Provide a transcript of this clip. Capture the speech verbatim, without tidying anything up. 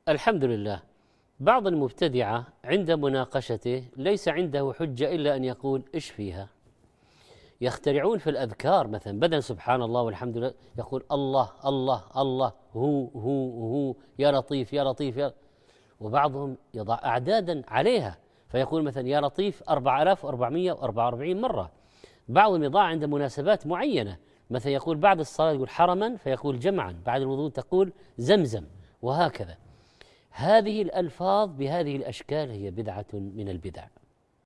الحمد لله. بعض المبتدعة عند مناقشته ليس عنده حجة إلا أن يقول إيش فيها. يخترعون في الأذكار مثلا بدل سبحان الله والحمد لله يقول الله الله الله هو هو هو يا لطيف يا لطيف يا، وبعضهم يضع أعدادا عليها فيقول مثلا يا لطيف أربعة آلاف وأربعمائة وأربعة وأربعين مرة. بعضهم يضع عند مناسبات معينة، مثلا يقول بعد الصلاة يقول حرما فيقول جمعا، بعد الوضوء تقول زمزم، وهكذا. هذه الألفاظ بهذه الأشكال هي بدعة من البدع.